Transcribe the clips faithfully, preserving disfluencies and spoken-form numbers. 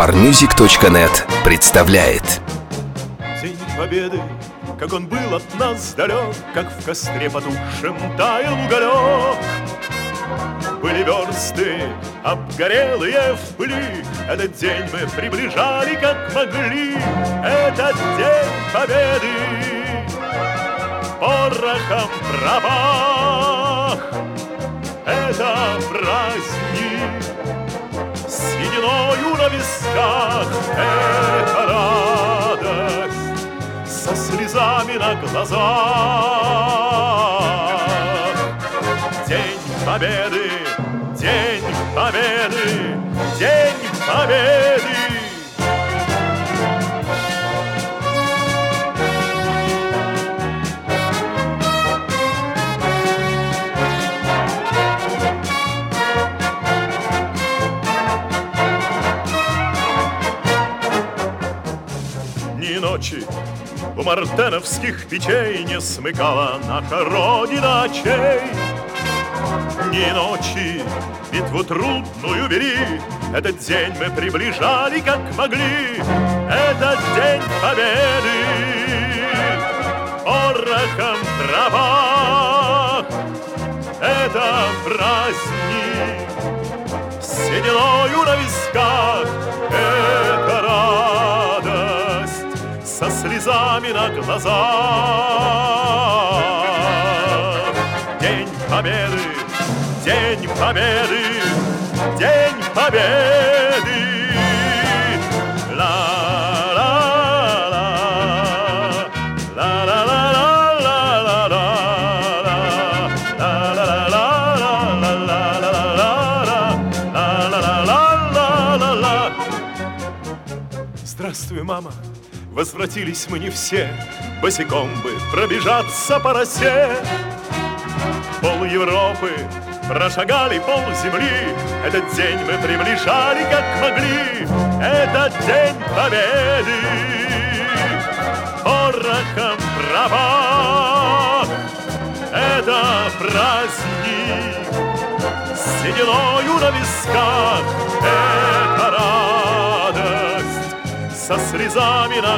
фармьюзик точка нет представляет. День Победы, как он был от нас далек, как в костре потухшем таял уголек. Были версты обгорелые в пыли, этот день мы приближали как могли. Этот день Победы порохом пропах. Это праздник с сединою на висках. Это радость со слезами на глазах. День Победы, День Победы, День Победы. Ни ночи у мартеновских печей не смыкала наша Родина очей. Ни ночи битву трудную вели, этот день мы приближали как могли. Этот день Победы порохом трава. Это праздник с сединою на висках. Это радость со слезами на глазах. День Победы, День Победы, День Победы. Ла-ла-ла, ла-ла-ла-ла-ла-ла-ла, ла-ла-ла-ла-ла-ла-ла-ла-ла-ла-ла-ла. Здравствуй, мама, возвратились мы не все, босиком бы пробежаться по росе. Пол Европы прошагали, пол земли, этот день мы приближали как могли. Этот день Победы порохом пропах. Это праздник с сединою на висках. Это радость со слезами на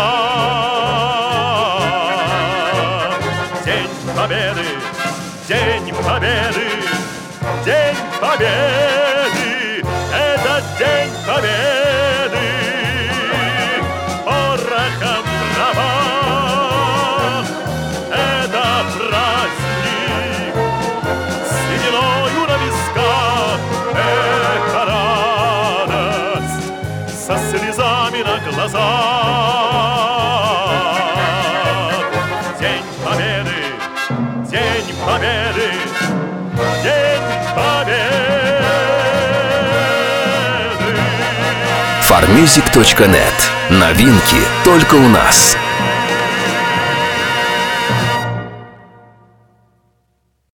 глазах. День Победы, День Победы, День Победы, это День Победы порохом пропах. Это праздник с сединою на висках. Это радость со слезами на глазах. День Победы, День Победы, День Победы. фармьюзик точка нет. Новинки только у нас.